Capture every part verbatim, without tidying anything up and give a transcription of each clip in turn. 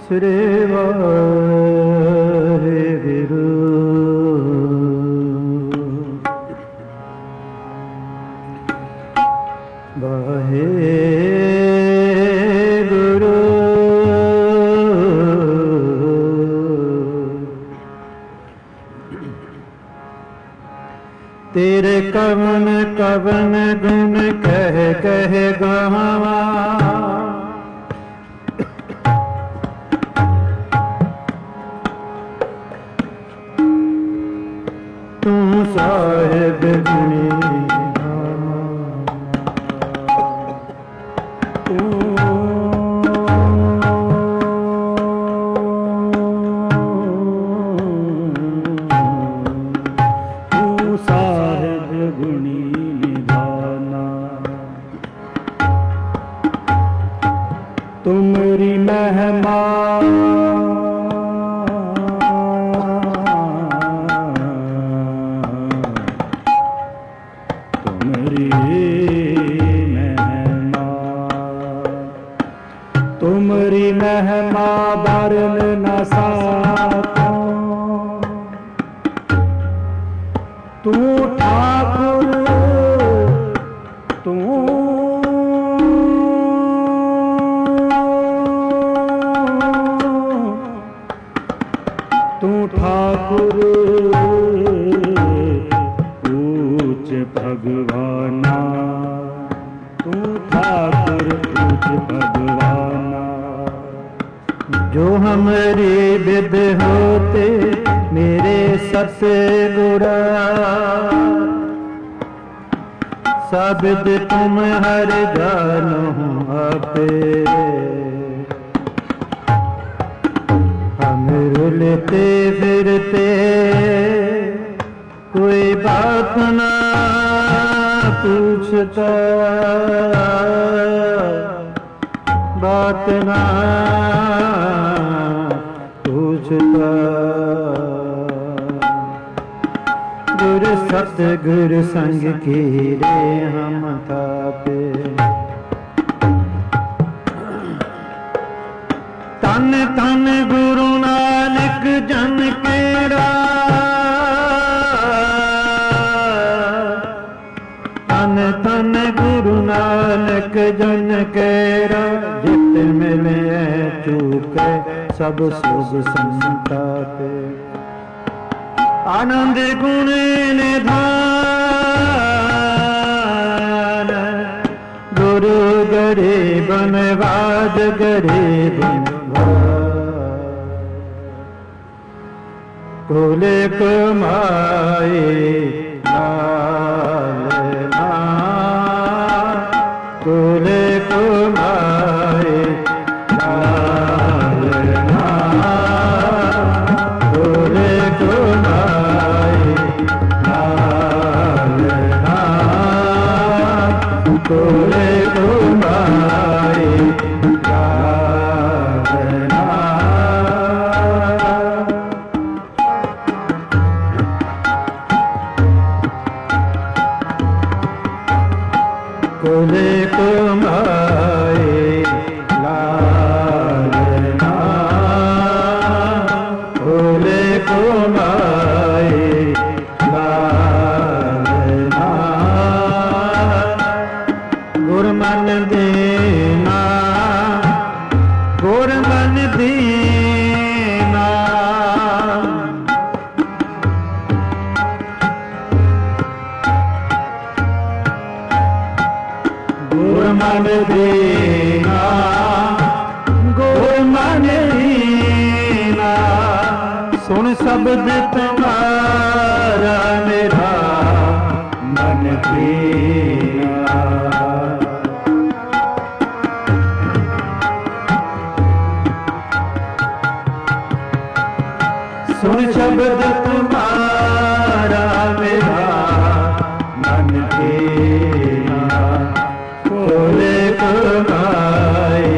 श्री वाहेगुरु। वाहेगुरु तेरे कवन कवन गुण कह कह गावा, तू साहिब गुणी तुमरी महिमा तुमरी महिमा तुमरी महिमा बरन न साको, तू ठाकुर तू तू ठाकुर ऊंच भगवाना, तू ठाकुर ऊंच भगवाना। जो हमारे विद होते मेरे सतगुरा, शब्द तुम हर जानो आपे। रुलते फिरते कोई बात ना पूछता, बात ना पूछता। गुरु सतगुरु संग की रे हम तापे, तन तन गुरु नानक जन केरा, तन तन गुरु नानक जन केरा। जित मिले चूके सब शुभ संतापे, आनंद गुण निधान। गुरु गरीब नवाज गरीब कुल कमाए लालना, कुल कमाए लालना, कुल कमाए लालना, कुल कमाए लालना। कुले कमाए लालना, कुले कमाए लालना। गुरमन देना गुरमन देना, गुरमन देना गुरमन देना। सुन शब्द तुम्हारा मेरा मन प्रिया, सुन शब्द तुम्हारा मेरा मन प्रिया। कुले कमाए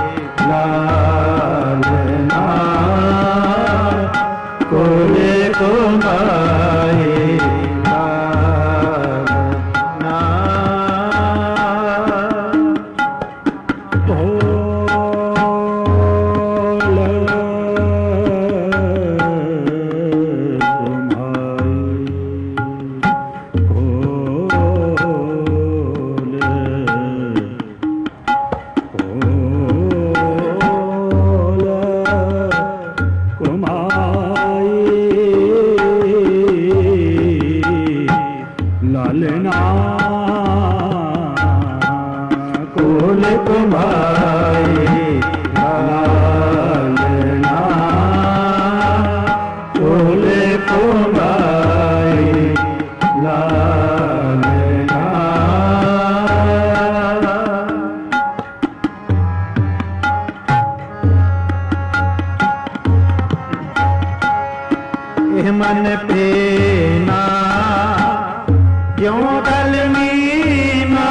लालना, कुले कमाए लालना। कुल कुमाई लालना कुल कुमाई लालना। एह मन पे ना क्यों कलमीना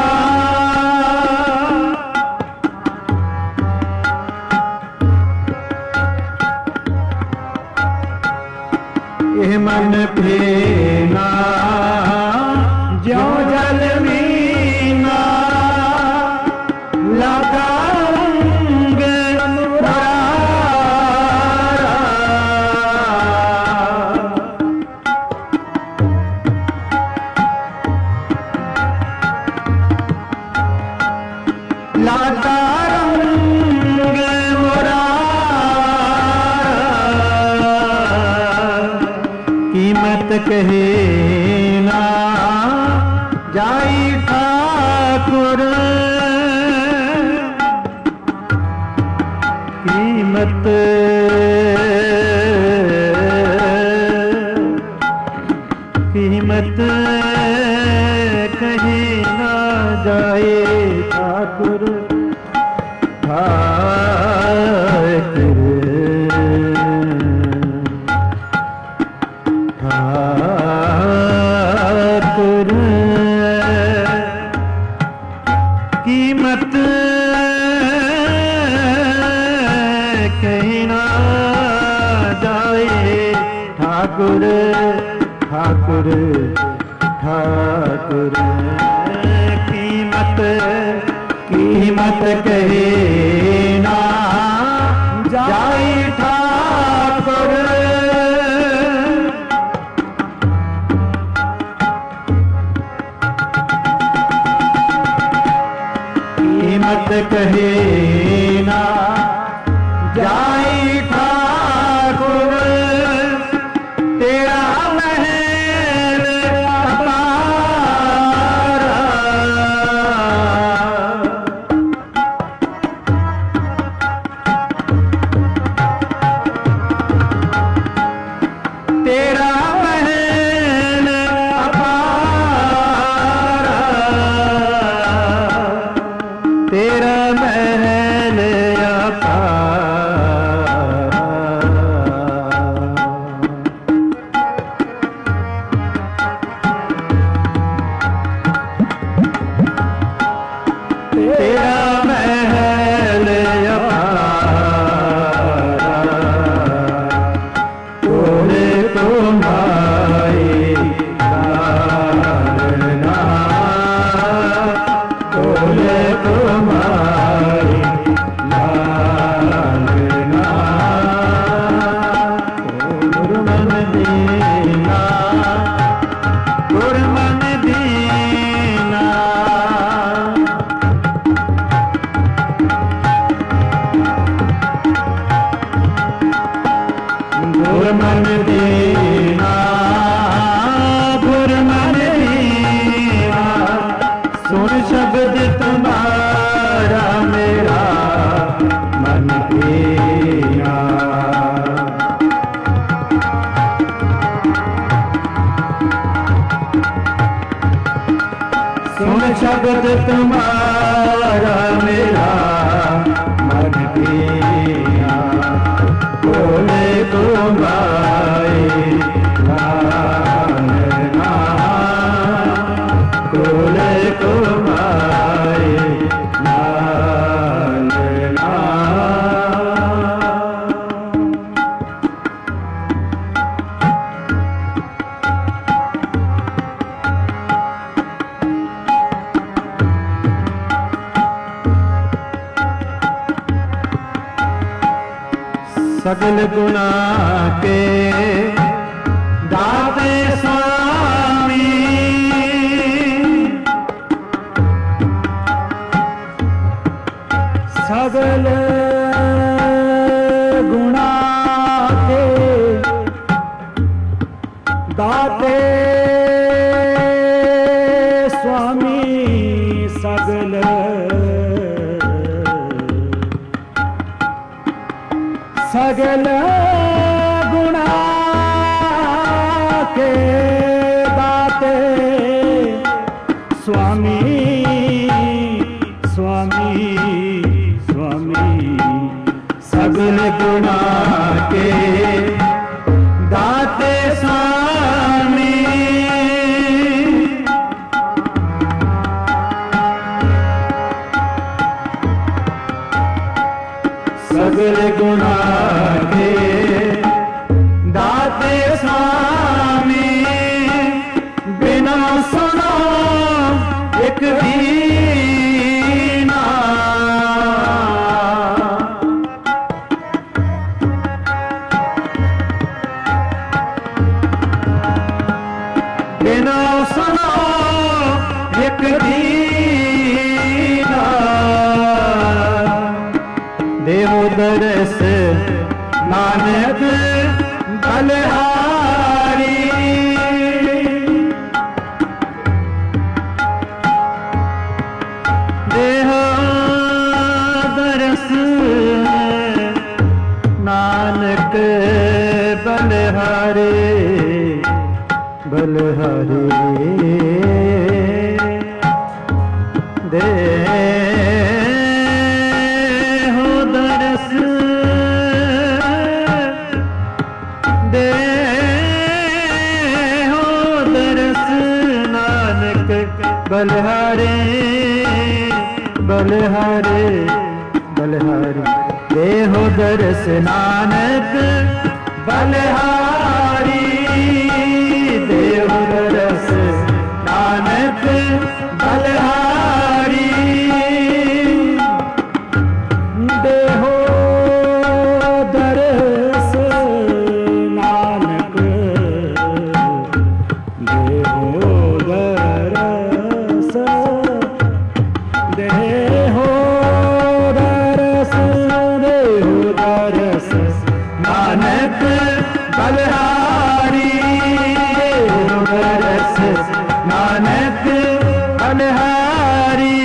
एह मन पे ना ज्यों जल मीना लगा रंग मुरारा लाता रंग मुरारा। कीमत कहे ना जाई ठाकुर कीमत कीमत कहे ना जाए ठाकुर ठाकुर कीमत कहीं ना जाए ठाकुर ठाकुर ठाकुर। कीमत कीमत कहे ना जाए ठाकुर कीमत कहे ना जाए ठाकुर। तेरा महल अपारा तेरा महल अपारा तेरा महल अपारा। तेरा महल अपारा तोड़े तुम्हारी लालना तोड़े तुम्हारी लालना। गुरमन दीना गुरमन दीना गुरमन दीना गुरमन दीना। सुन शब्द तुम्हारा मेरा मन पीना। सुन शब्द तुम्हारा मेरा मन पीना। बोले तुम्हारी लालना बोले तुम्हारी लालना। सगल गुना के दाते स्वामी सगल गुना के दाते स्वामी सगल सगल गुणा के दाते स्वामी स्वामी स्वामी सगल गुणा के दाते स्वामी सगल गुणा के दाते स्वामी बिना सुनो एक बीना बिना सुनो एक बीना देव दरस नानक बलहारी देह दरस नानक बलहारी बलहारी दे बलहारे बलहारे बलहारे देहो दरस नानक बलहारी देहो दरस नानक बलहारी देहो दरस नानक देहो दरस देहो दरस देहो दरस नानक बलहारी देहो दरस नानक बलहारी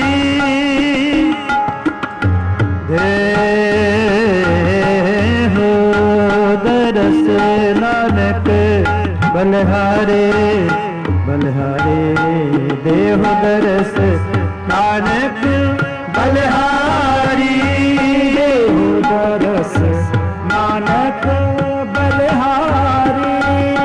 देहो दरस नानक बलहारे बलहारे देहो दरस नानक बलहारी देहो दरस नानक बलहारी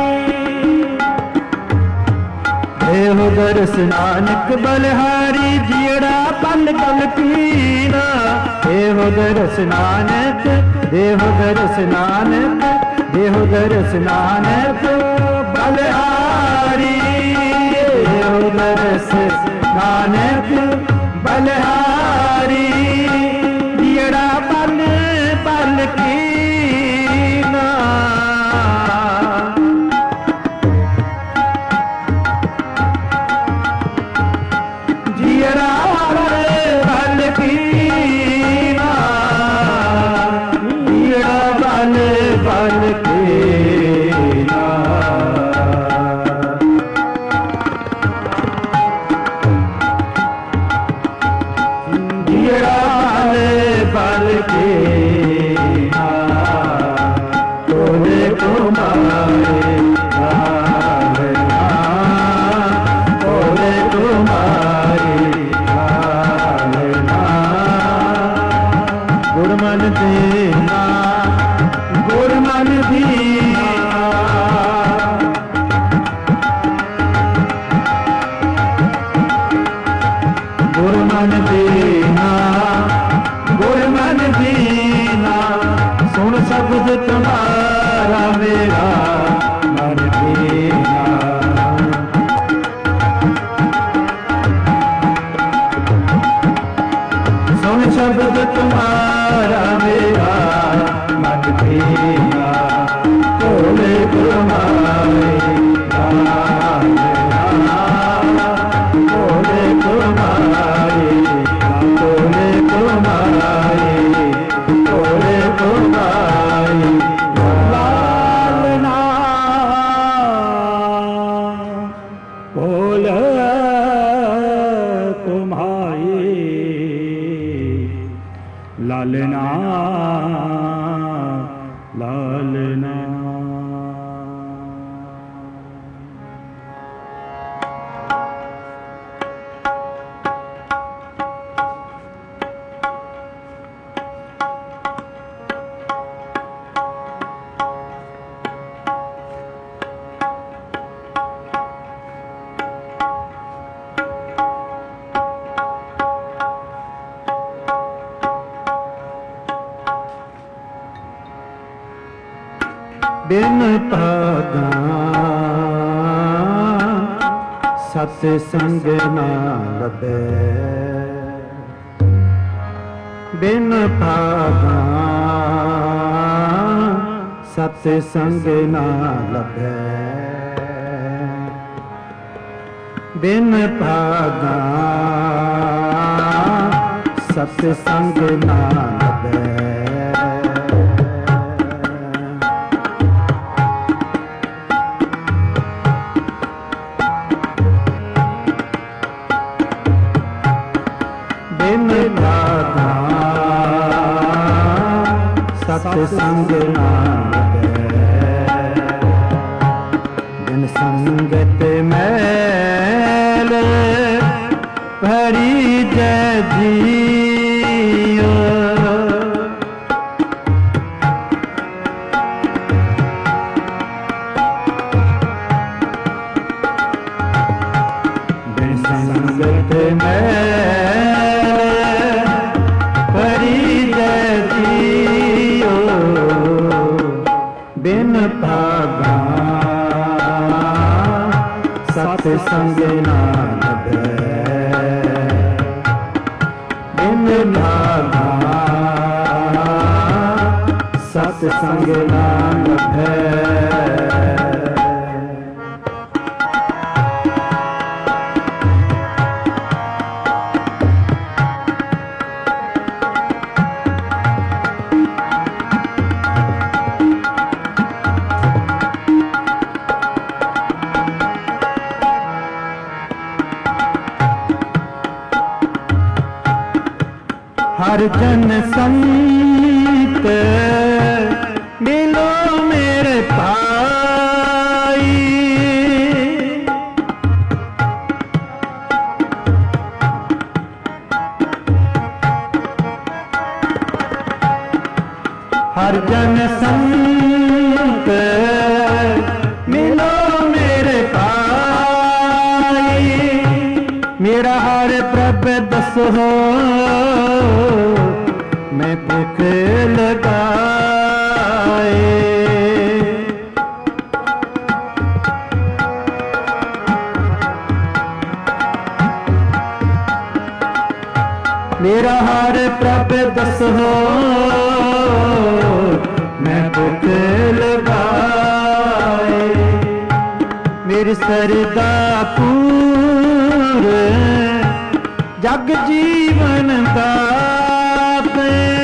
देहो दरस नानक बलहारी जियड़ा पल पल पीना देहो दरस नानक देहो दरस नानक देहो दरस नानक बलहारी देहो दरस नानक बलहारी जियड़ा पल पल कीना जियड़ा पल पल कीना जियड़ा पल पल कीना बल के तोरे तुम्हारे तोरे तुम्हारे गुरमन दीना गुरमन दीना गुरमन दीना गुरमन दीना सुन शब्द तुम्हारा मेरा मन दीना सुन शब्द तुम्हारा मेरा मन दीना तोले तुम्हारे तोले तुम्हारे तोले तुम्हारे तोले तुम्हारे लालना बोले तुम्हारे लालना लालना। बिन भागा सत संग ना लभे, बिन भागा सत संग ना लभे, बिन भागा सत संग ना लभे। सत्संग ना लभे, बिन संगत मैल भरी जय जियो, बिन संगत मैल भरी जय जियो, बिन भागा सत्संग ना लभे, बिन भागा सत्संग ना लभे। हर जन संत मिलो मेरे भाई, हर जन संत मिलो मेरे भाई, मेरा हर प्रभ दस हो मैं भूख लगाए, मेरा हर प्रभ दस हो मैं भूख लगाए, मेरी सरदा पूर जग जीवन दाते,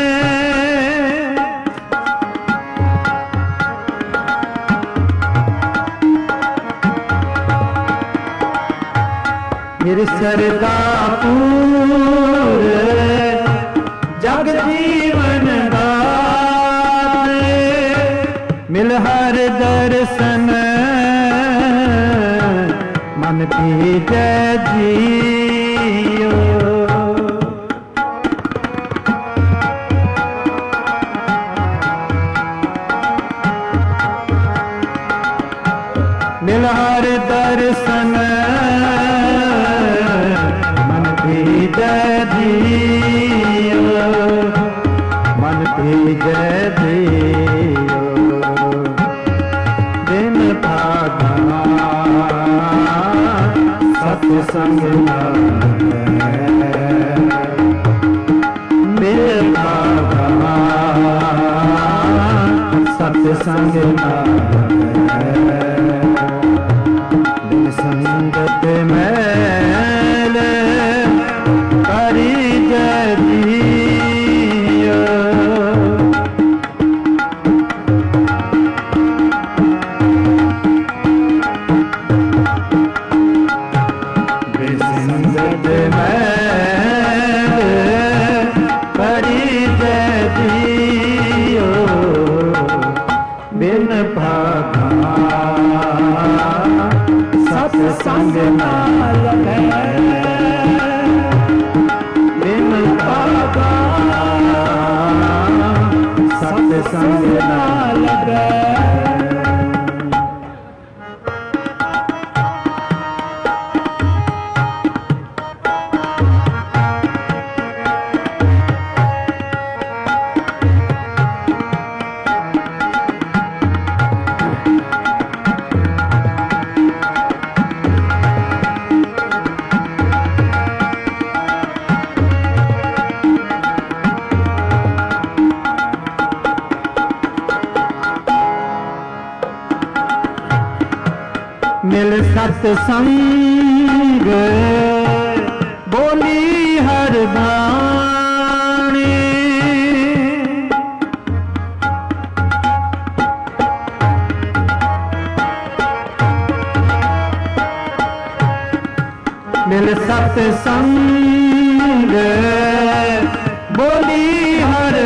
मेरी सरदा पूर जग जीवन दाते, मिल हर दर्शन मन भीजे जियो, मिल हर दर्शन मन भीजे जियो, मन भीजे जियो, बिन भागा सत्संग ना लभे, बिन भागा सत्संग ना लभे, बिन संगत मैल भरी जय जियो, बिन संगत मैल भरी जय जियो, सत्संग बोली हर बाणी, मिल सत्संग बोली हर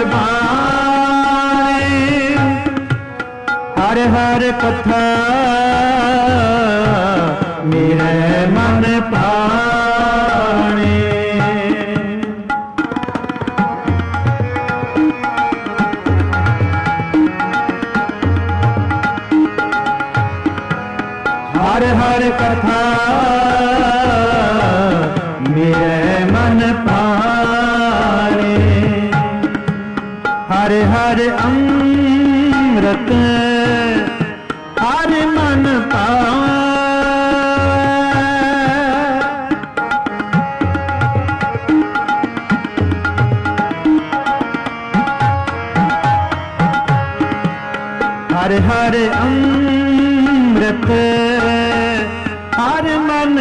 बाणी, हर हर कथा मेरे मन पाने। हर हर कथा मेरे मन पाने, हर हर अमृत हर मन पावे। हर हर अमृत हर मन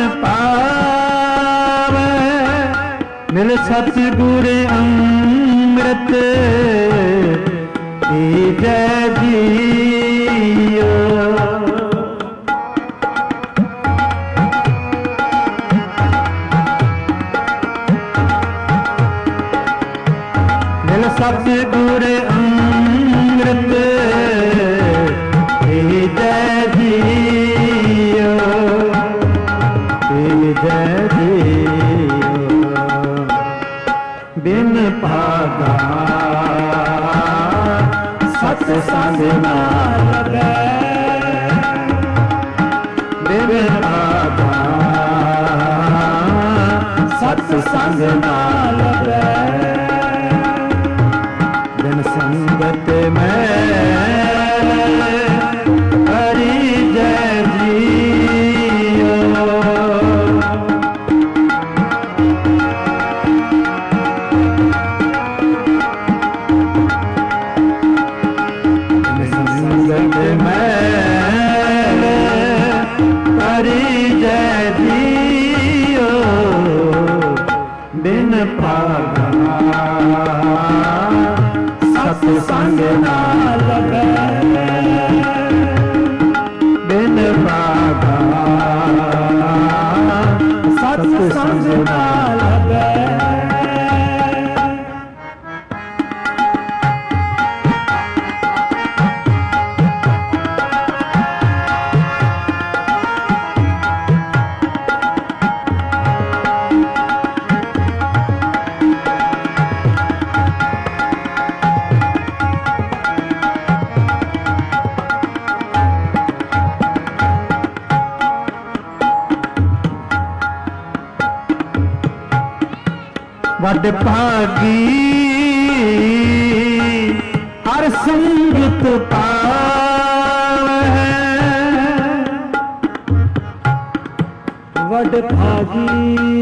पावे, मिल सतगुर अमृत जय जियो। मिल सतगुर अमृत जय जियो, जय जियो। बिन भागा सत्संग ना लगे, बिन भागा सत्संग ना लगे। बिन संगत में हरि जय जियो। बिन संगत में हरि जय जियो, बिन भागा सत्संग ना लगे, बिन भागा सत्संग ना लगे। वड भागी हर संगत पावे, वड भागी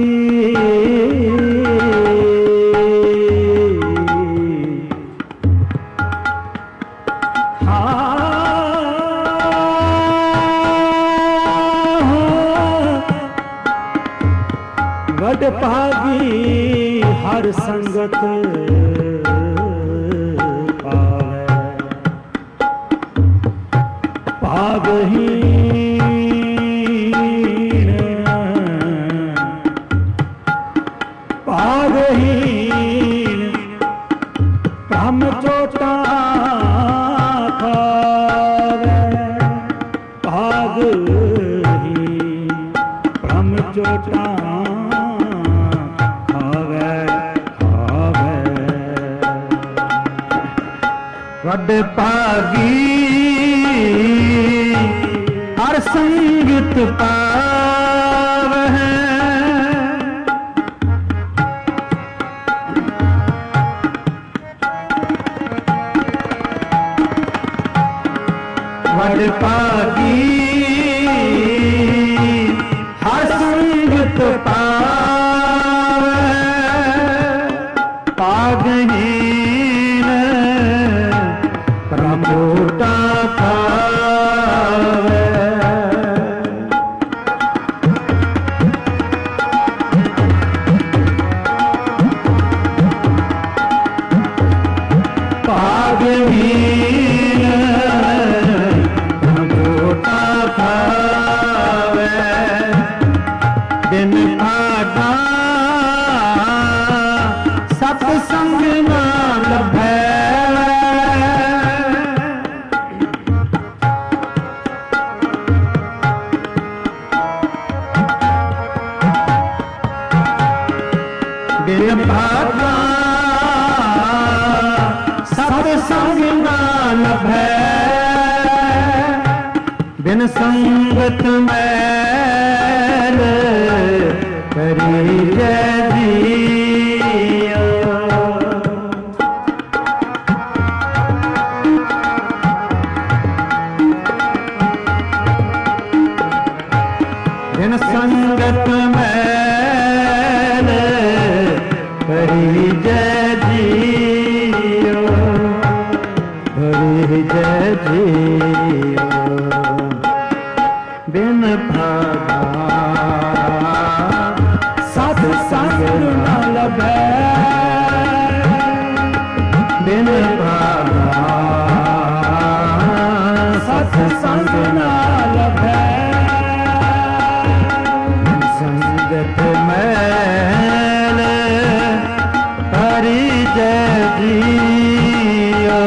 वड भागी हर संगत पावे, पागहीन पागहीन ब्रह्म चोटा खावे, पागहीन ब्रह्म चोटा वड भागी हर संगत पावे, वड भागी हर संगत पावे, पागहीन ब्रह्मोटा खावे, गोटा खावे बिन भागा सत्संग ना लभै बिन भागा सत्संग ना लभै बिन संगत मैल करी जय जियो बिन संगत मैल करी जय जियो करी जय जियो बिन भागा सत्संग न लभै बिन भागा सत्संग न लभै संगत मैल करी जय जियो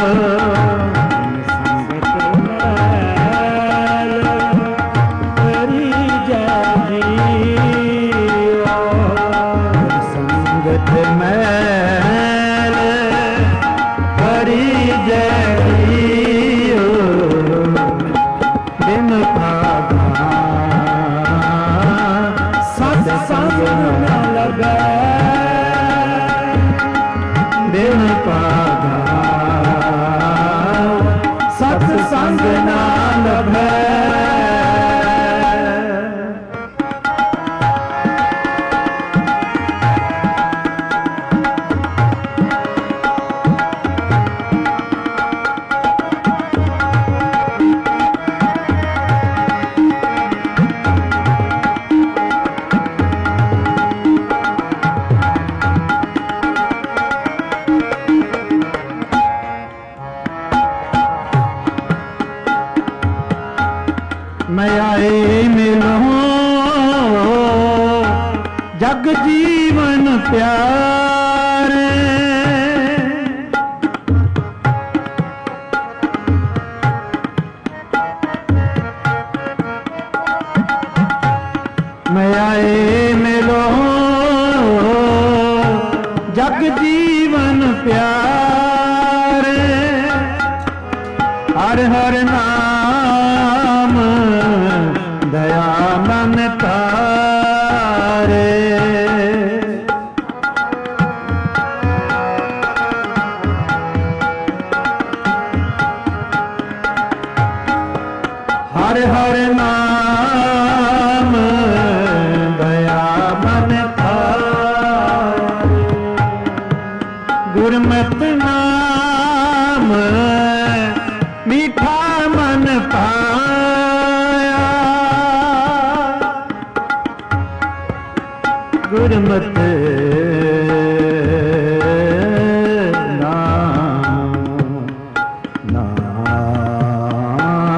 मैल करी जय जियो बिन भागा सत्संग न लभै बिन भागा सत्संग न लभै मैं आए मिलो जग जीवन प्यारे मैं आए मिलो जग जीवन प्यारे हर हर नाम दया मन तारे हर हर नाम दया मन तारे गुरमत नाम मीठा मन पाया गुरमत नाम नाम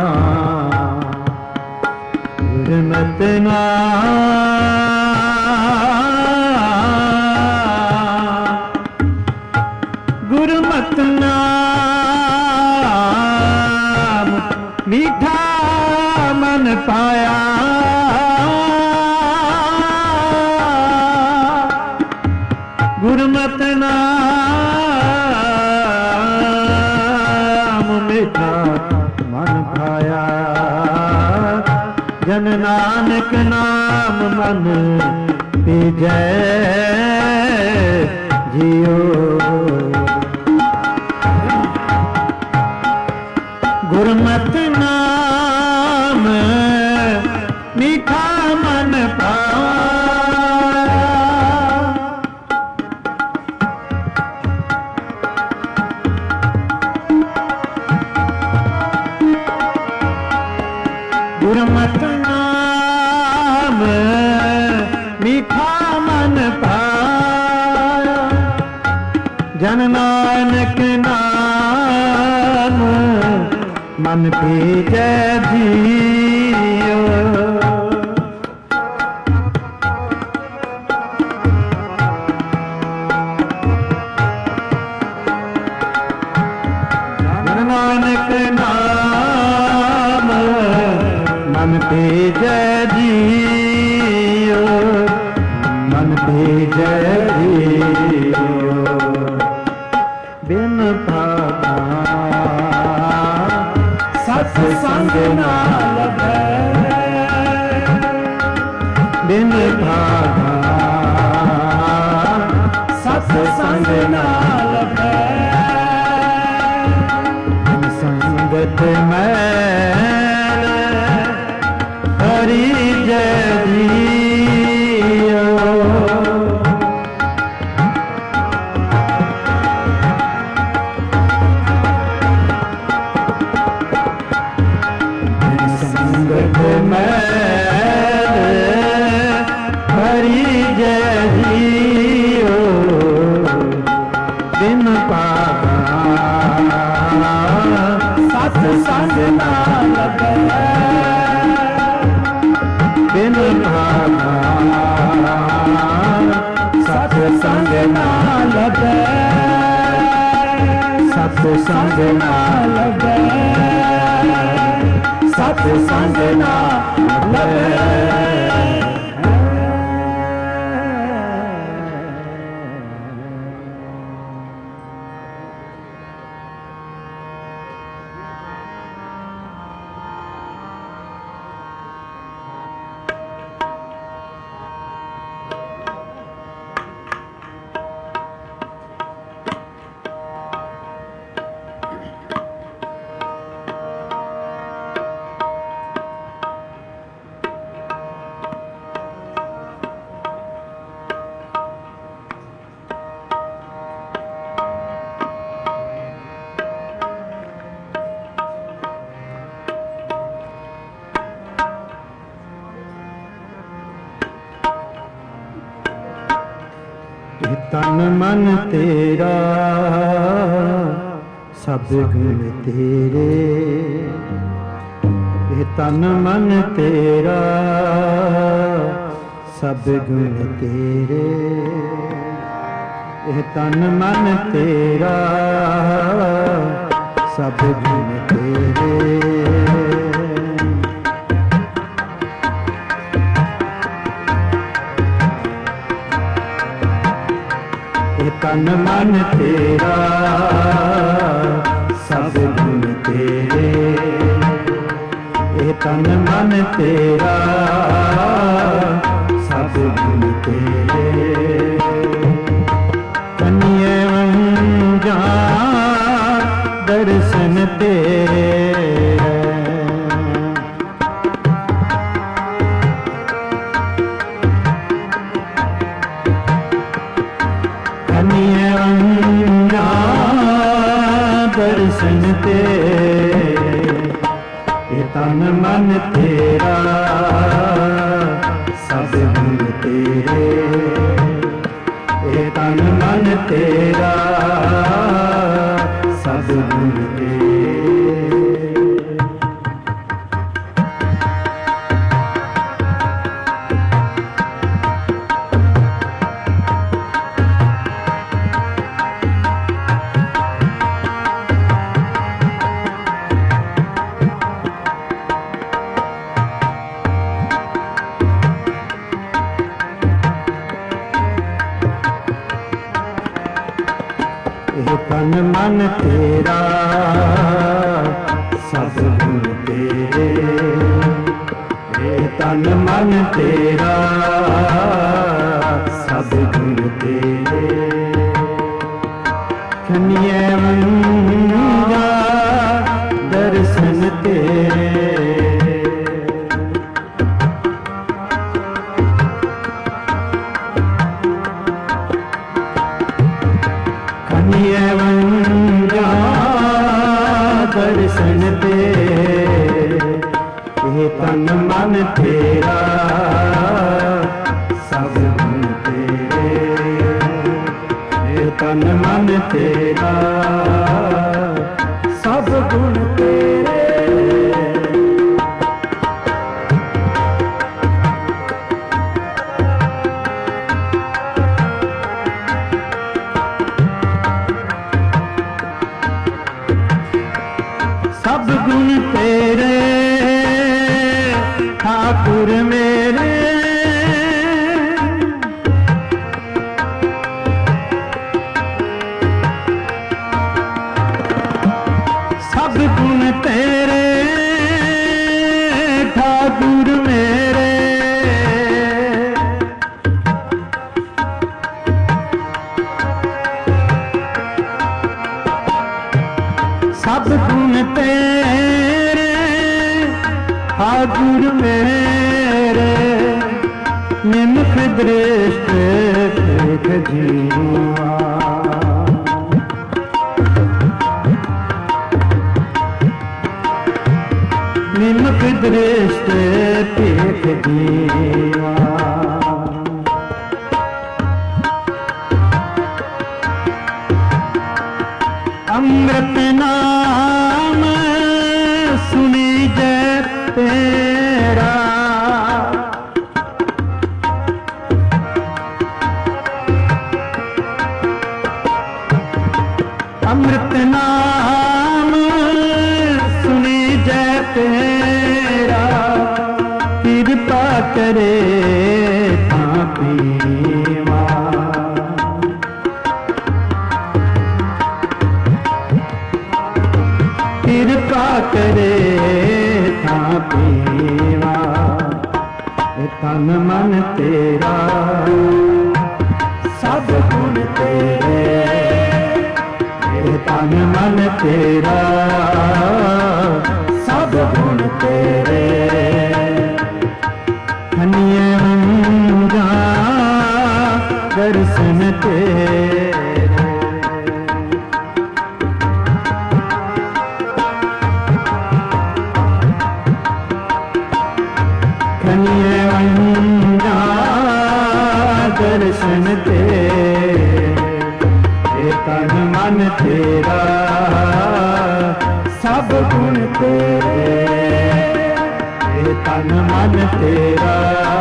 गुरमत नाम गुरमत नाम मीठा मन पाया गुरमत नाम मीठा मन पाया जन नानक नाम मन पीजै जियो गुरमत नाम मीठा मन पाया गुरमत नाम मीठा मन पाया जन नानक नाम मन भीजे जियो नानक नाम मन भीजे जियो मन भीजे जियो बिन भागा सत्संग ना लभै बिन भागा सत्संग ना लभै संगत मैल हरि जय जियो संगत मैल हरि जय जियो बिन पागा सत्संग ना लभै बिन भागा सत्संग ना लभै सत्संग ना लभै सत्संग ना लभै तन मन तेरा सब गुण तेरे ये तन मन तेरा सब गुण तेरे ये तन मन तेरा सब गुण तेरे तन मन तेरा सब गुण तेरे ये तन मन तेरा सब गुण तेरे कन्ये वंजा दर्शन तेरे दर्शन तेरे ये तन मन तेरा सब गुण तेरे ये तन मन तेरा सब गुण तेरे तन मन तेरा सब गुण तेरे ये तन मन तेरा सब गुण तेरे कन्ये वंजा दर्शन तेरे दर्शन तेरे ये तन मन तेरा सब गुण तेरे ये तन मन तेरा सब गुण तेरे तेरे ठाकुर मेरे, सब गुण तेरे ठाकुर मेरे, सब गुण तेरे ठाकुर मेरे, निम्ख दृष्ट देख जीवा, निम्ख दृष्ट देख जीवा, अमृत नाम सुनी जय तेरा, अमृत नाम सुनी जय तेरा, कृपा करे तापीवा, कृपा करे तापीवा, तन मन तेरा सब गुण तेरे, तन मन तेरा सब गुण तेरे, धन्य होगा दर्शन तेरे, धन्य होगा दर्शन तेरे, तन मन तेरा सब गुण तेरे, तन मन तेरा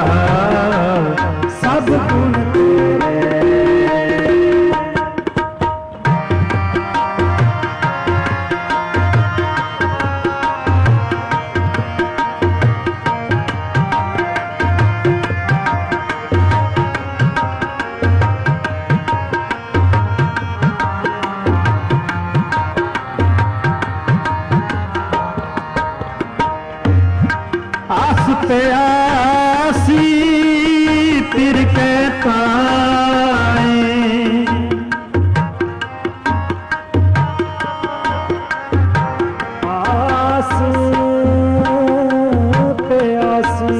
सब गुण तेरे, आस पे आसी फिर कहता आस पे आसी,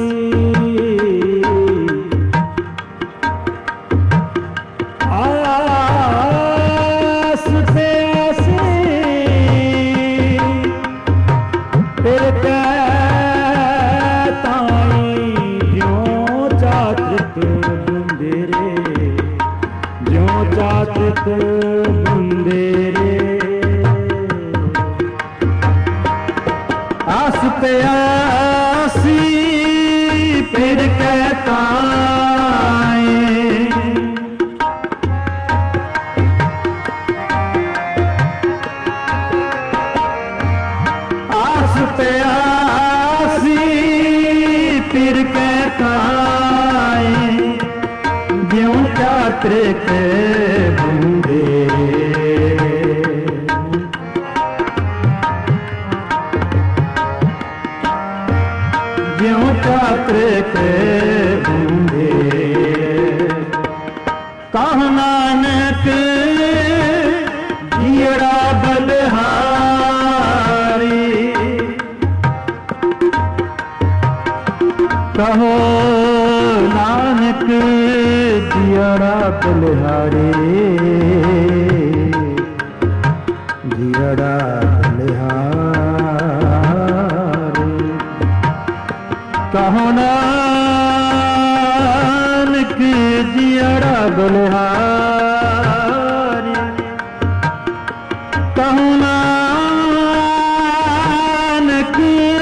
आस पे आसी फिर चात्रिक बंदेरे, आस पे आसी फिर कहता आस पे आसी फिर कहता ज्यों चात्रिक बंदेरे, ज्यों चात्रिक बंदेरे, कह नानक जियरा बलिहारी, कहो नानक जियरा बलिहारी, जियरा बलिहारी, कहो नानक जियरा बलिहारी, कहो नानक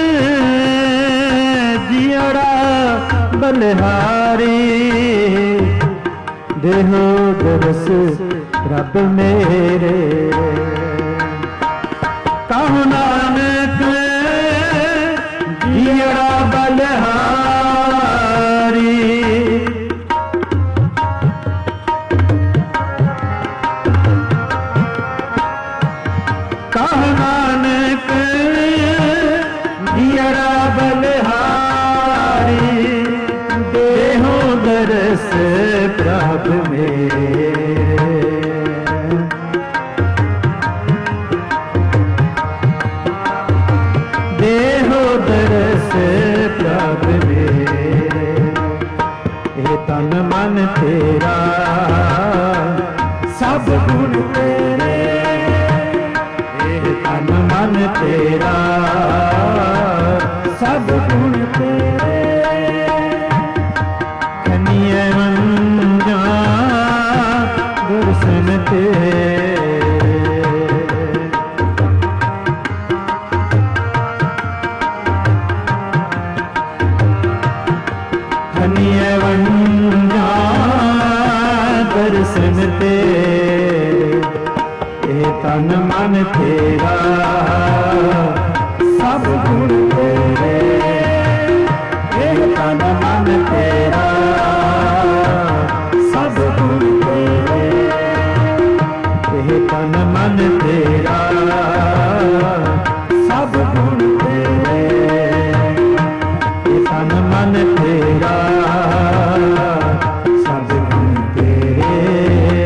जियरा बलिहारी, देहो दरस रब मेरे, कहो नानक प्रभ मेरे देहो दरस प्रभ मेरे ये तन मन तेरा सब गुण तेरे ये तन मन तेरा सब गुण तेरे खनिए मंजा दर्शन तेरे खनिए मंजा दर्शन तेरे ये तन मन तेरा सब गुण तेरे ये तन मन तेरा सब गुण तेरे ये तन मन तेरा सब गुण तेरे ये तन मन तेरा सब गुण तेरे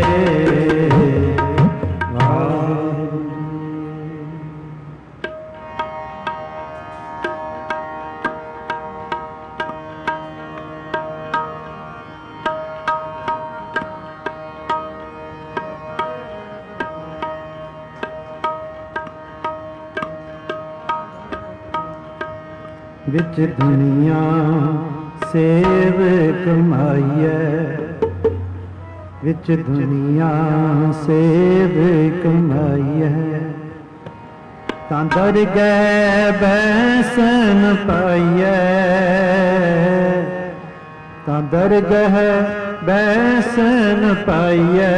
विच दुनिया सेव कमाइए विच दुनिया सेव कमाइए तां दरगह बैसन पाइए तां दरगह बैसन पाइए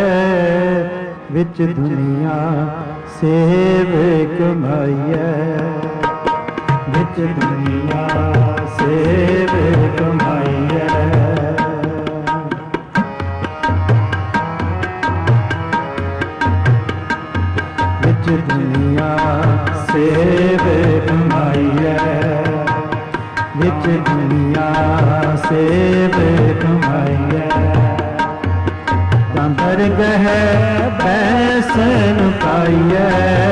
विच दुनिया सेव कमाइए विच दुनिया सेव कमाइए विच दुनिया सेव कमाइए विच दुनिया सेव कमाइए तां दरगह बैसन पाइए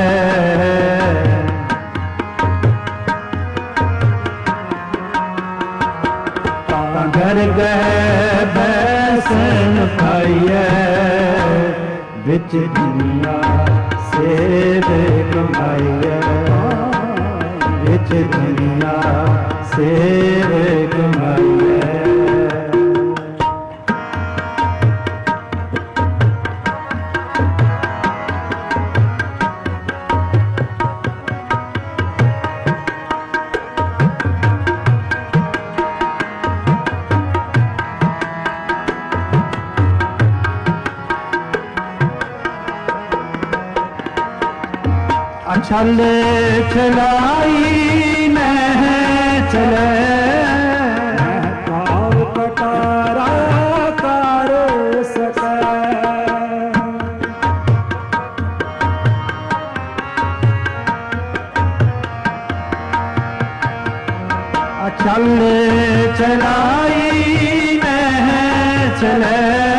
दरगह बैसन पाइए विच दुनिया सेव कमाइए विच दुनिया सेव कमाइए छल छलाई नह चले काव कटारा कर सके छल चलाई नह चले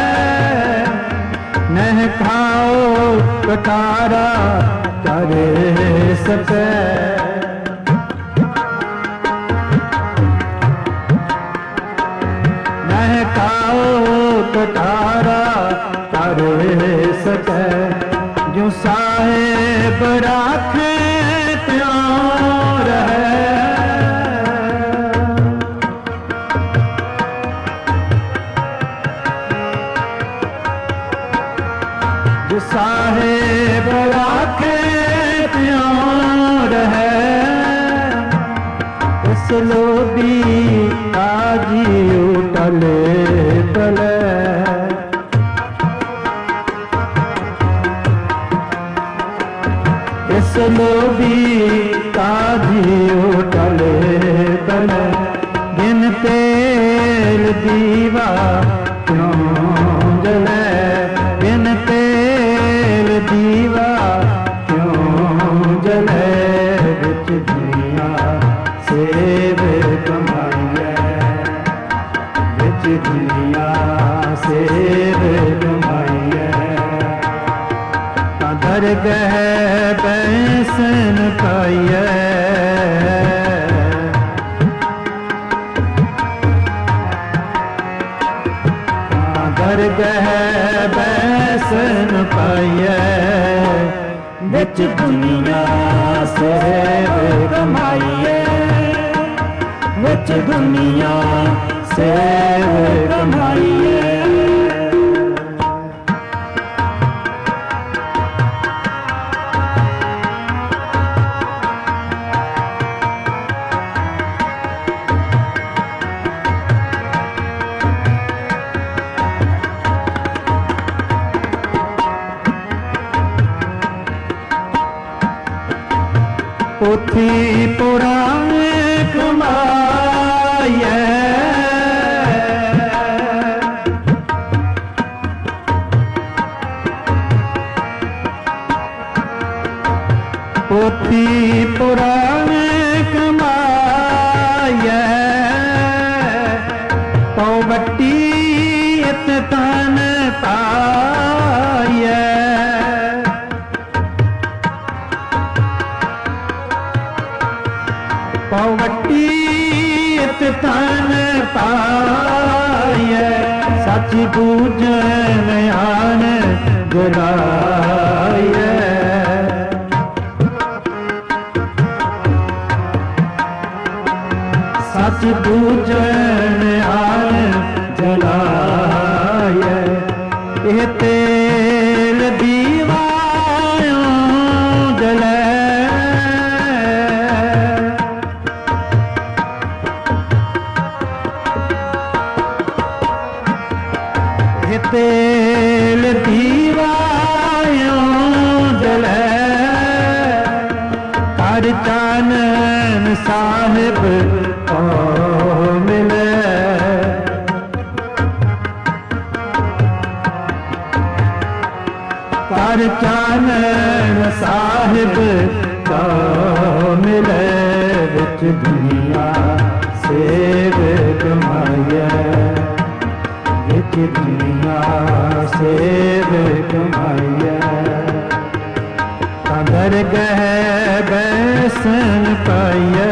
नह खाओ कटारा कर सके महकाओ कटारा कर सके जो साहेब राखे त्यों रहे जो साहेब राखे इस लोभी काजी उठले तले इस लोभी काजी उठले तले गिन तेल दीवा क्यों जले गिन तेल दीवा क्यों जले विच दुनिया सेव कमाइए विच दुनिया से दरगह बैसन पाइए दरगह बैसन पाइए बिच दुनिया सेव कमाइए बिच दुनिया सेव कमाइए पोथी पुराण कमाइए पोथी पुराण कमाइए पौवट्टी इत तन पाइए पौवट्टी तन पाइए सच पूजन आन जलाइए सच पूजन आन जलाइए ये तेल दीवायों जले तेल दीवायों जले कर चानन साहिब को मिले कर चानन साहिब को मिले बिच दुनिया सेव कमाइए बिच दुनिया सेव कमाइए दरगह बैसन पाइए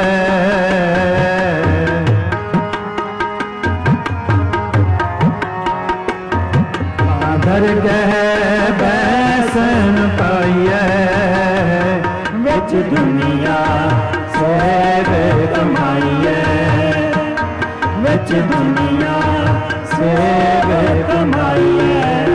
दरगह बैसन पाइए बिच दुनिया सेव कमाइए बिच दुनिया सेव कमाइए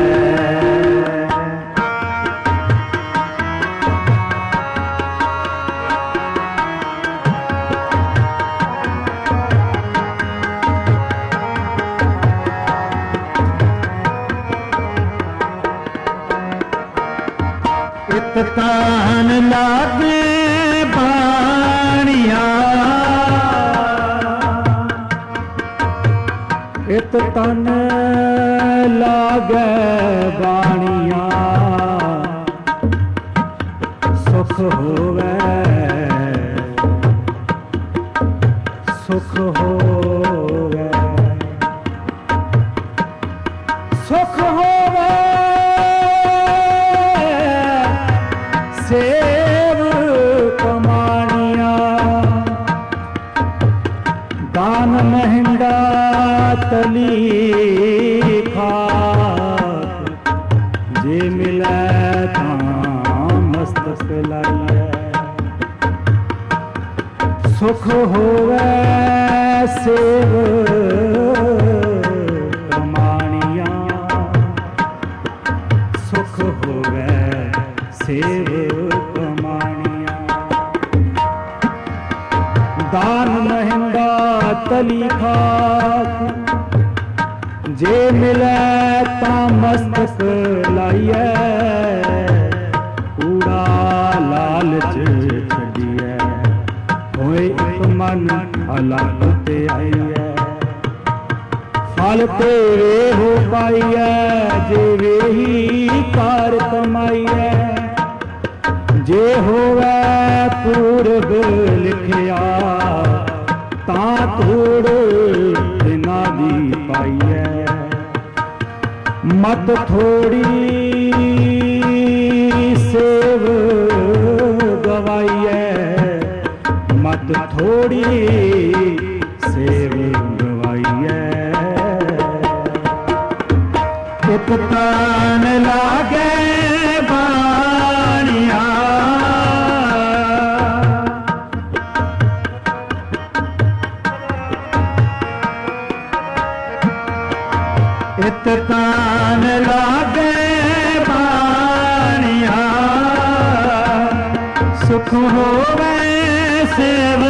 इत तान लागे बाणिया इत तन लागे बाणिया सुख होवे सुख होवे सुख होवे सेव कमानिया दान महिंदा तली खाक जे मिले तां मस्तक लाइए सुख होवे सेव कमानिया सुख होवे सेव कमानिया दान महिंदा तली खाक जे मिले तां मस्तक लाइए कूड़ा लालच छड़िए होए एक मन अलग ते आइए फल तेरे हो पाइए जे वे ही कार कमाइए जे होवे पूरब लिखिया तां थोड़ दिना दी पाइए मत थोड़ी से मत थोड़ी सेव गवाइए। एक तान लागे बाणिया इत तान लागे बाणिया सुख होवे सेव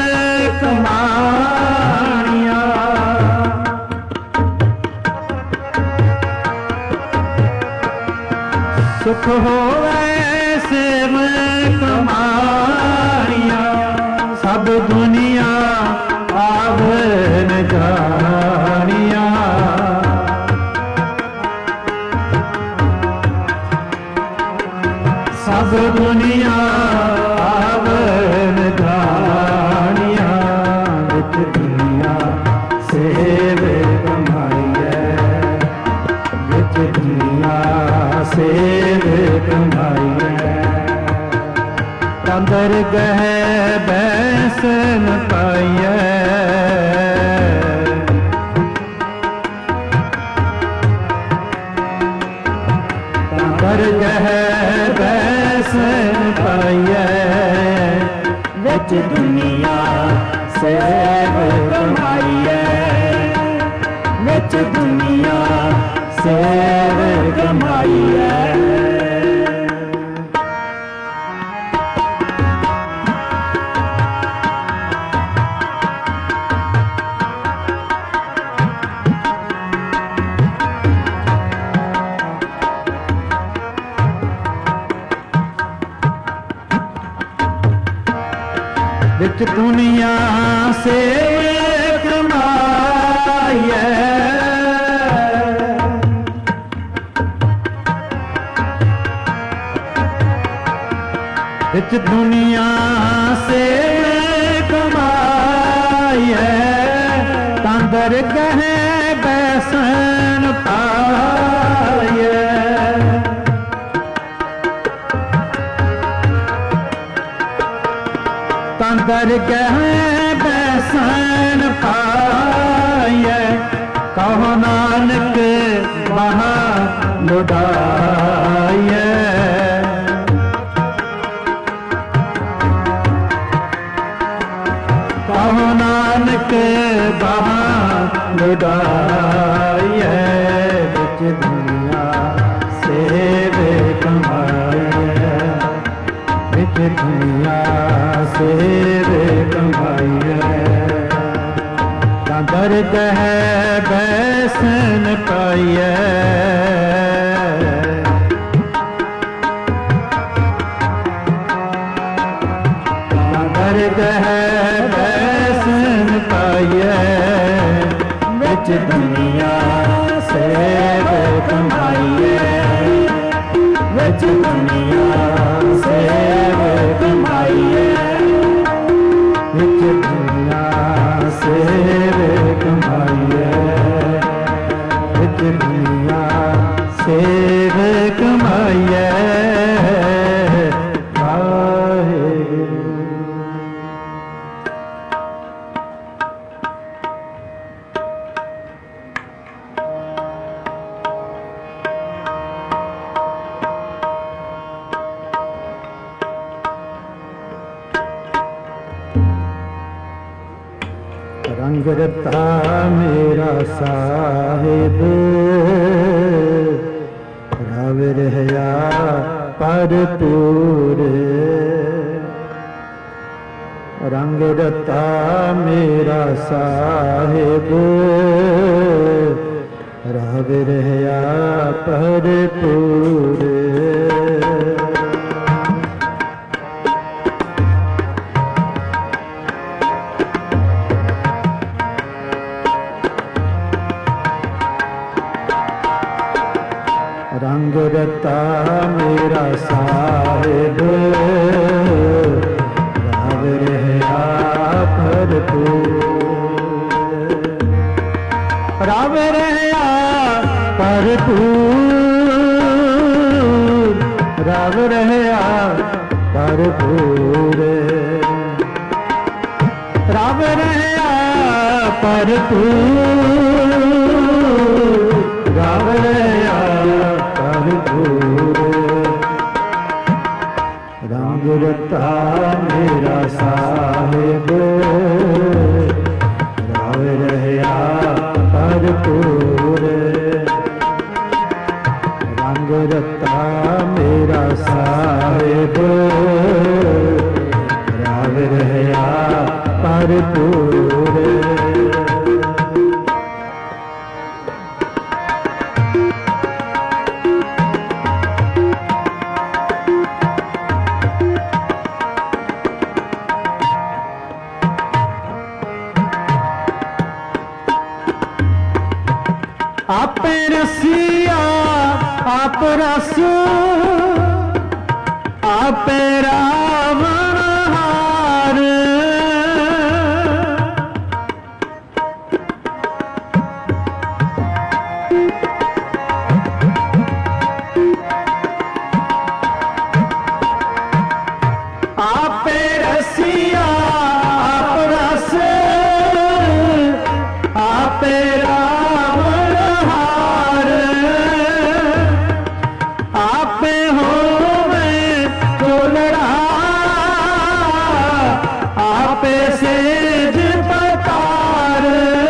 कमानिया। सुख होवे सेव कमानिया सब दुनिया आवन जानिया। सब दुनिया आवन जानिया विच दुनिया सेव कमाइए। विच दुनिया सेव कमाइए। अंदर गह बैसन पाइए। अंदर गह बैसन पाइए। विच दुनिया सेव कमाइए। विच दुनिया सेव कमाइए। विच दुनिया से कमाइए। विच दुनिया से कमाइए। तंदर गहे बैसन पाइए। तंदर गहे बैसन पाइए। कहो नानक महा लुटाइए। कहो नानक महा लुटाइए। विच दुनिया सेव कमाइए। विच दुनिया सेव कमाइए। तंदर गह बैसन पाइए। तंदर गह बैसन पाइए। विच दुनिया सेव कमाइए। विच दुनिया सेव कमाइए। विच दुनिया सेव कमाइए। विच दुनिया सेव कमाइए। रंग रता मेरा साहिब रव रहया भरपूर। रंग रता मेरा साहिब रव रहया भरपूर। रंग रता मेरा साहिब रव रहया भरपूर। रव रहया भरपूर। रव रहया भरपूर। रहा पर तू गाव रहा पर तू रंग रता मेरा साहिब गाव रहा पर तू रंग रता मेरा साहिब राव रहा भरपूर। आप रसिया आप रस आप रावण हार आप रसिया आप रस आप रावण हार आप हो मैं तोलड़ा आप सेज पतार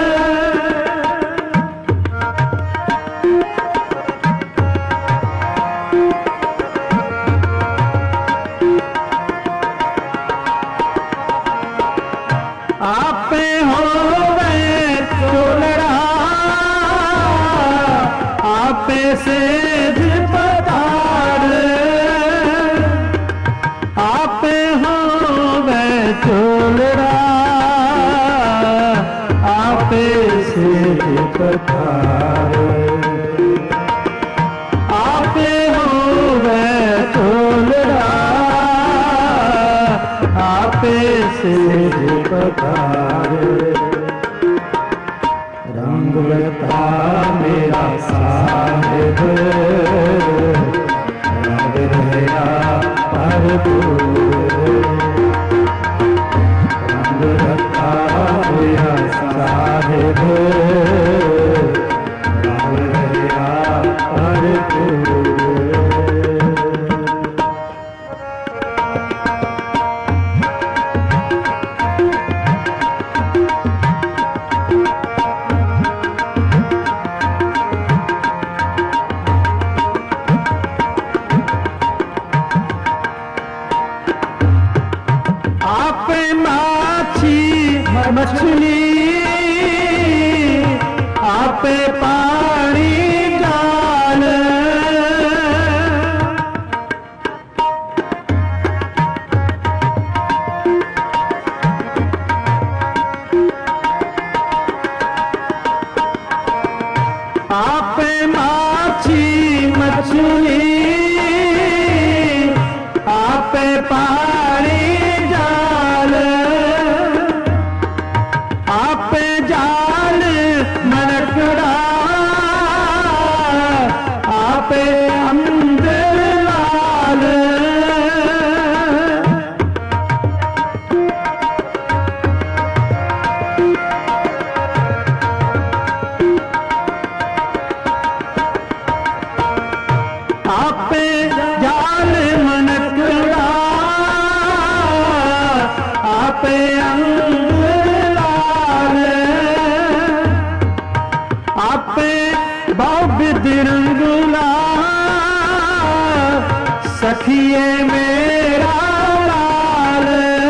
आप हो मैं तोलड़ा आप सेज पतार आप हो मैं तोलड़ा आप सेज पतार आप हो मैं तोलड़ा आप सेज पतार रंग लता मेरा साहिब राव रहा भरपूर रंग लता मेरा साहिब राव रहा भरपूर। आप माछी मछली आप पानी जाल आप माछी मछली आप पानी आप जाल मनकड़ा आप अंदर लाल आप जाल मनकड़ा आप अंदर आप बाबिद रंगुला सखिए मेरा लाल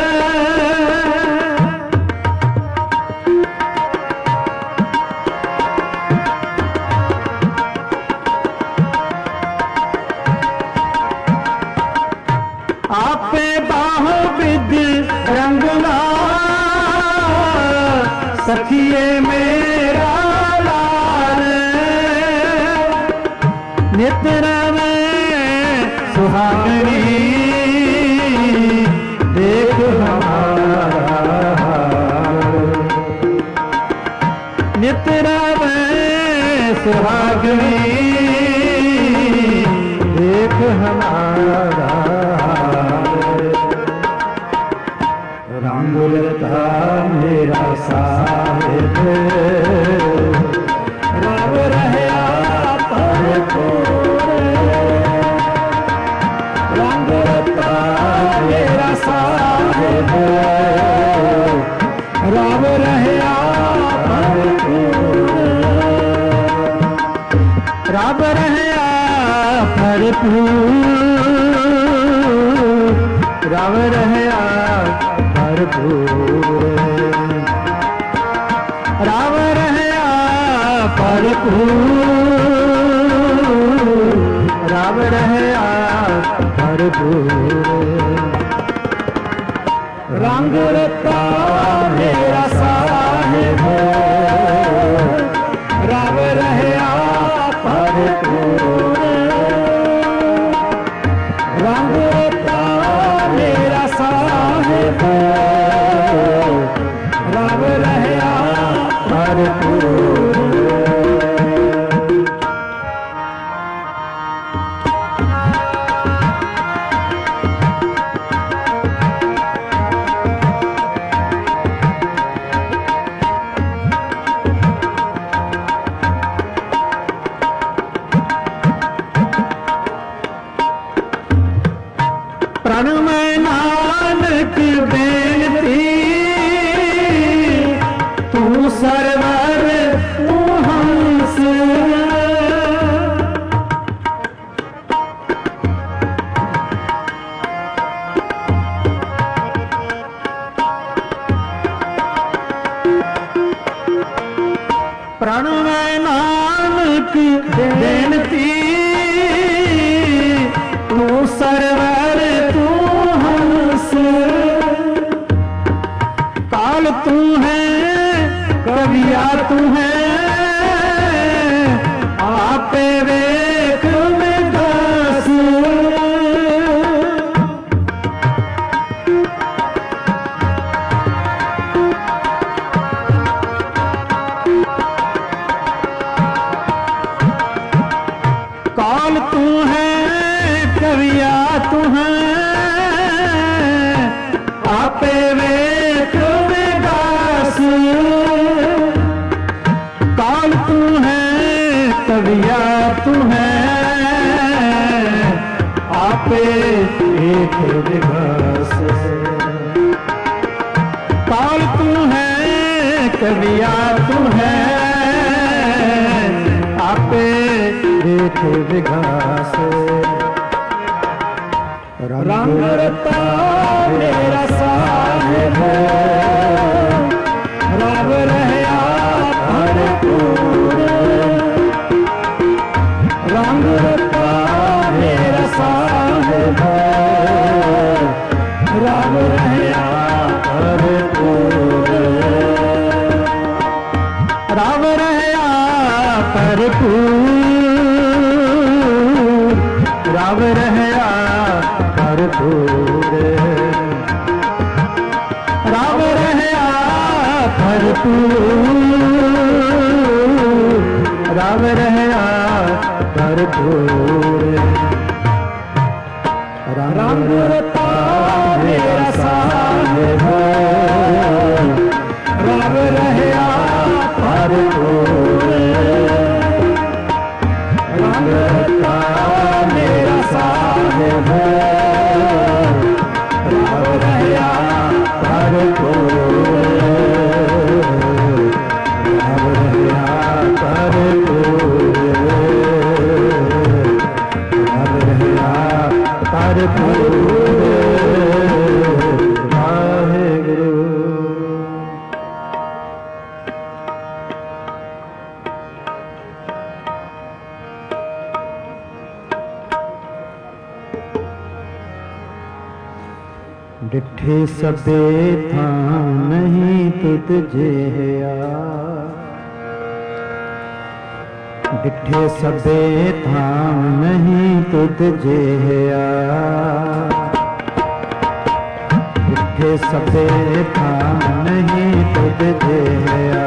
आप बाबिद रंगुला सखिए मेरा नित्र में सुहागनी देख हमारा नित्र में सुहागनी देख हमारा रंग लता मेरा भरपूर राम रहया भरपूर राम रहया भरपूर राम रहया भरपूर रंग रता मेरा साहिब राम रहया भरपूर रंग रता मेरा साहिब राम रहया भरपूर प्रण में नानक बेनती तू सरवर तू हंस प्रण में नानक बेनती तू सरवर काल तू है कविया तू है आपे वेख में दस काल तू है कविया तू है आपे वेख में दास काल तू है कविया तू है आपे एक विकास काल तू है कविया तू है आपे एक विकास रंग रता मेरा साहिब राम रहया भरपूर रंग रता मेरा साहिब राम रहया भरपूर राम रहया भरपूर राम रहया भरपूर राम रहया भरपूर राम रहया भरपूर रंग रता मेरा साहिब राम रहया भरपूर रंग रता मेरा साहिब राम रहया भरपूर राम रहया भरपूर राम रहया भरपूर वाहेगुरु। डिठे सबे था नहीं तुझ जेया डिठे सबे था नहीं तुझ जेया डिठे सबे था नहीं तुझ जेया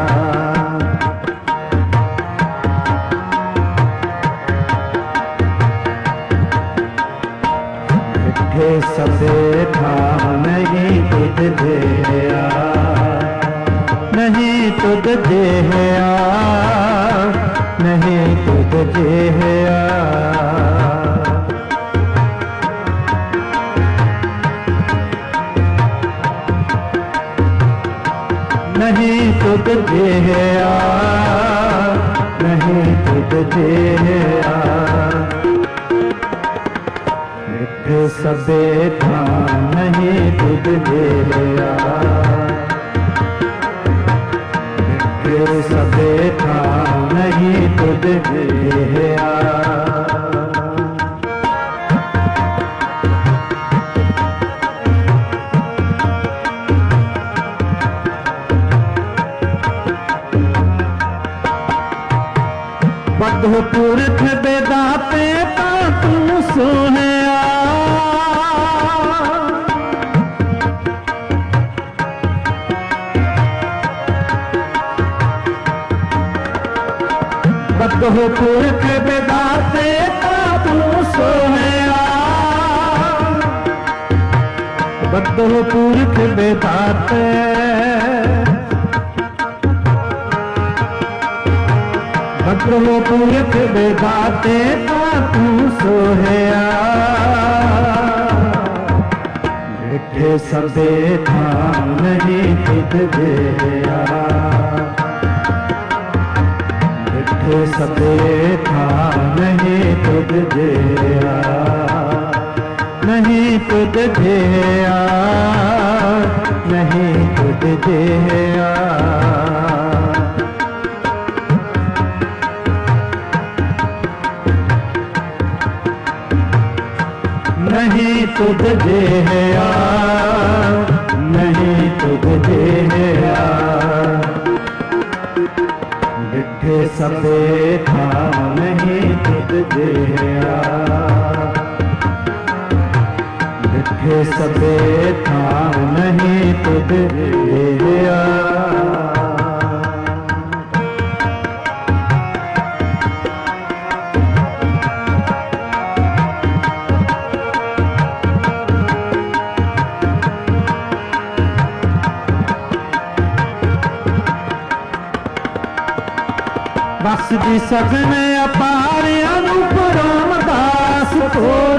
डिठे सबे था नहीं तुझ जेया नहीं तुझ जेया नहीं तुझ जेया नहीं तुझ जेया नहीं तुझ जेया डिठे सबे ठान नहीं तुझ जेया, डिठे सबे ठान नहीं तुझ जेया। बद्धो पुरख बेदाते ता तू सोहया, बद्धो पुरख बेदाते ता तू सोहया, बद्धो पुरख बेदाते बद्धो पुरख बेदाते ता तू सोहया, डिठे सबे ठान नहीं तुझ जेया, डिठे सबे ठान नहीं तुझ जेया, नहीं तुझ जेया, नहीं तुझ जेया। नहीं तुझ जेया, नहीं तुझ जेया, डिठे सबे ठान नहीं तुझ जेया, डिठे सबे ठान नहीं तुझ जेया। बस दी सगन अपार अनूप रामदास थोर,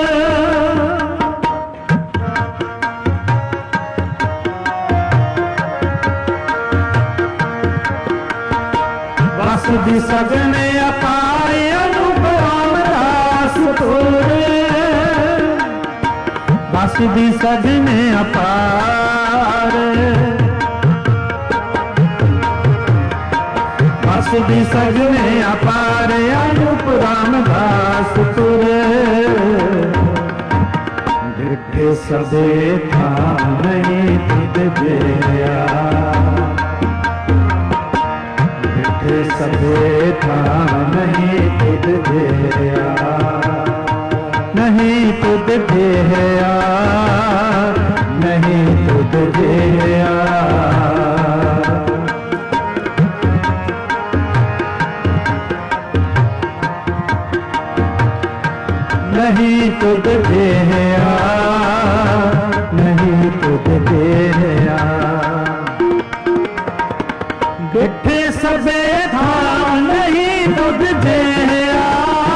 बस दी सगन अपार अनूप रामदास थोर, बस दी सगन अपार, बस दी सगने अपार अनूप रामदास तुर, डिठे सबे ठान नहीं तुझ जेया, डिठे सबे ठान नहीं तुझ जेया, नहीं तुझ जेया, नहीं तुझ जेया। नहीं तुझ जेया, नहीं तुझ जेया, डिठे सबे ठान नहीं तुझ जेया,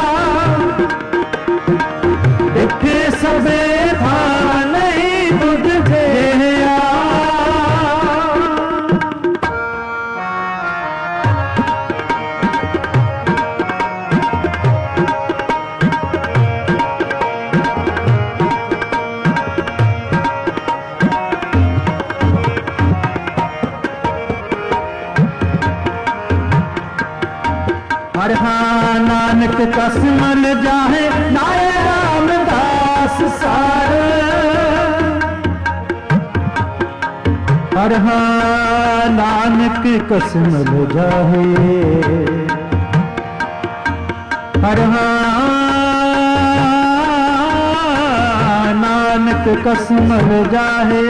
डिठे सबे ठान नहीं तुझ जेया। हर हाँ नानक कसमल जाहे नाय रामदास सार, हर हाँ नानक कसमल जाहे, हर हाँ नानक कसमल जाहे,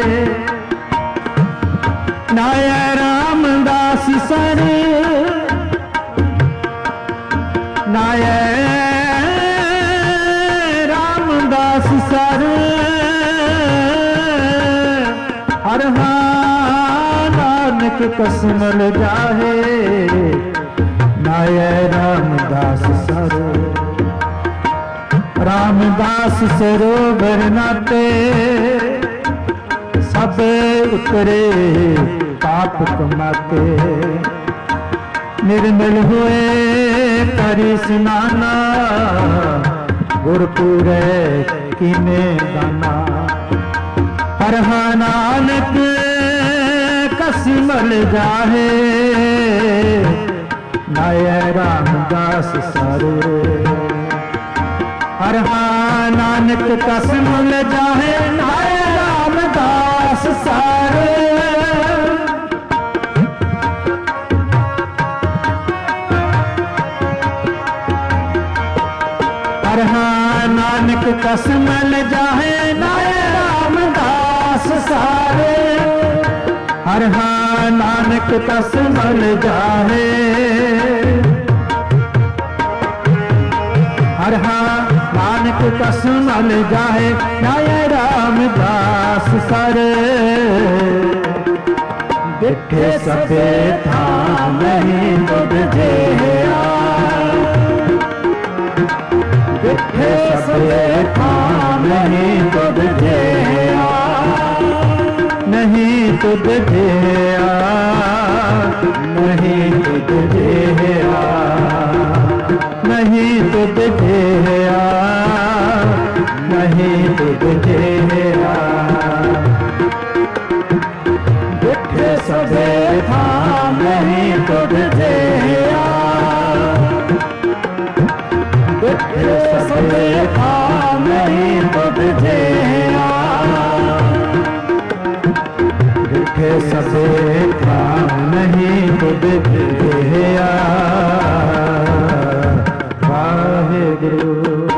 नाय रामदास सर, नाय रामदास सर, हर हाँ नानक कसमल जाहे, नाय रामदास सर, रामदास सरोवर नाते सब उतरे पाप कमाते, निर्मल हुए करी स्नाना गुरपुरे कीने दाना। हरहा नानक कसमल जाहे नाय रामदास सारे। हरहा नानक कसमल जाहे नाय रामदास सारे। हरहा नानक कसमल जाहे नाय रामदास सारे। हरहा नानक कसमल जाहे। हरहा नानक कसमल जाहे नाय रामदास सारे। दिखे सबे था नहीं तुझ जेहा। दिखे सबे था नहीं तुझ जेहा। नहीं तुझ जेहा। नहीं तुझ जेहा। नहीं तुझ जेहा। नहीं तुझ जेहा। दिखे सबे था नहीं तुझ जेहा। दिखे सबे था नहीं तुझ जेहा। दिखे सबे था नहीं तुझ जेहा। वाहेगुरु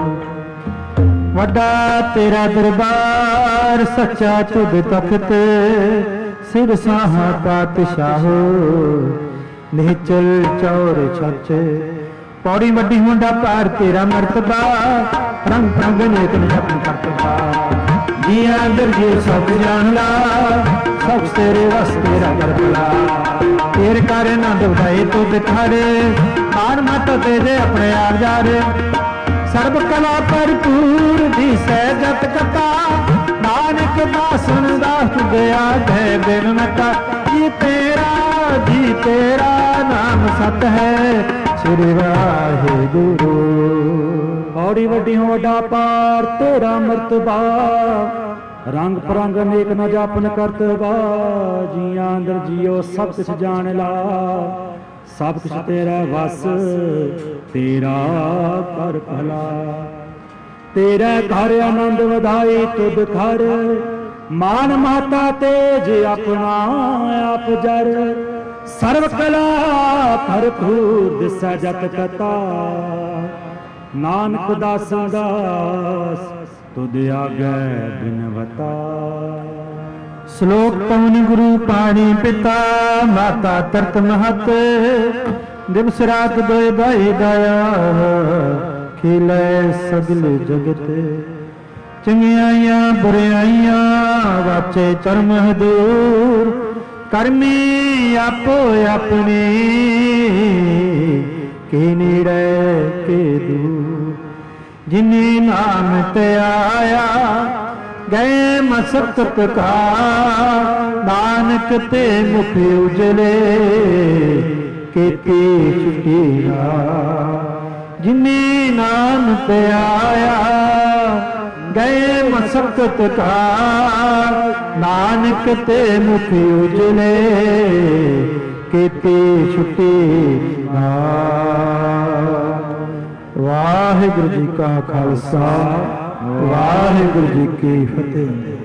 वड्डा तेरा दरबार सच्चा तुध तख्त। सिर साहा पातशाहो निचल चौर छच। पौड़ी वड्डी मुंडा पार तेरा मर्तबा। रंग रंग नेक अपन करतबा। जिया अंदर जी सब जान ला। सब तेरे वस तेरा करबला। तेरे कर नंद उठाए तो दिखारे। मान मत तेरे अपने आप जा रे। सर्व कला भरपूर दी सहजत कथा। नानक दासन दास गया गए बिन मता। जी तेरा जी तेरा नाम सत है श्री वाहिगुरु। बड़ी वड्डी वड्डा पार तेरा मर्तबा। रंग परंग अनेक न जापन करतबा। जिया अंदर जियो सब कुछ जान ला। सब कुछ तेरा वस तेरा कर भला। तेरा घर आनंद वधाई तुद घर। मान माता तेज अपना आप जर। सर्व कला भरपूर दिसै जत कथा। नानक दास दास तुद आगे बिनवता। श्लोक पवन गुरु पाणी पिता। माता तरत महत दिवस रात दोय दाई दाया। खिलै सगल जगत चंगियाइयां बुराइयां। वाचे चरम दूर करमी आपो अपनी। के नीड़े के दूर जिनी नाम ते आया। गए मसकत का नानक ते मुख उजले। केती छुटिया जिनी नाम पे आया। गए मसकत का नानक ते मुख उजले। केती छुटी। वाहिगुरु जी का खालसा वाहिगुरु जी की फतेह।